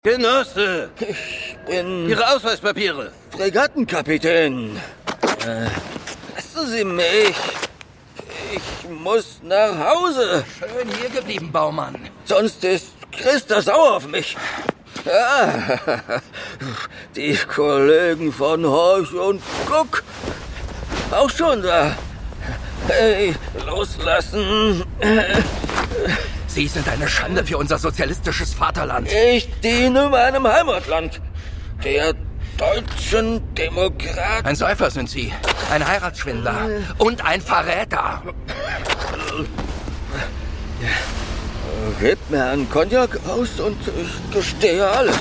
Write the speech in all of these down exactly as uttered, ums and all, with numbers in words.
Genosse! Ich bin... Ihre Ausweispapiere! Fregattenkapitän. Äh, lassen Sie mich. Ich muss nach Hause. Schön hier geblieben, Baumann. Sonst ist Christa sauer auf mich. Ah, die Kollegen von Horch und Guck. Auch schon da. Hey, loslassen. Sie sind eine Schande für unser sozialistisches Vaterland. Ich diene meinem Heimatland. Der deutschen Demokraten. Ein Säufer sind Sie. Ein Heiratsschwindler. Und ein Verräter. Gebt mir einen Cognac aus und ich gestehe alles.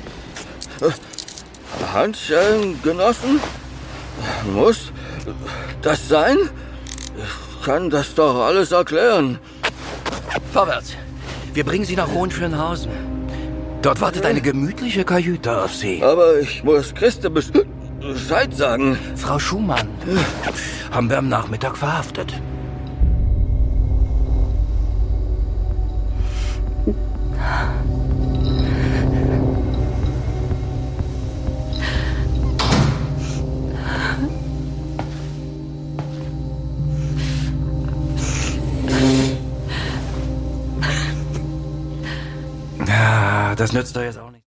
Handschellen genossen? Muss das sein? Ich kann das doch alles erklären. Vorwärts. Wir bringen Sie nach Hohenschönhausen. Dort wartet eine gemütliche Kajüte auf Sie. Aber ich muss Christa Bescheid sagen. Frau Schumann haben wir am Nachmittag verhaftet. Ja, das nützt doch jetzt auch nicht.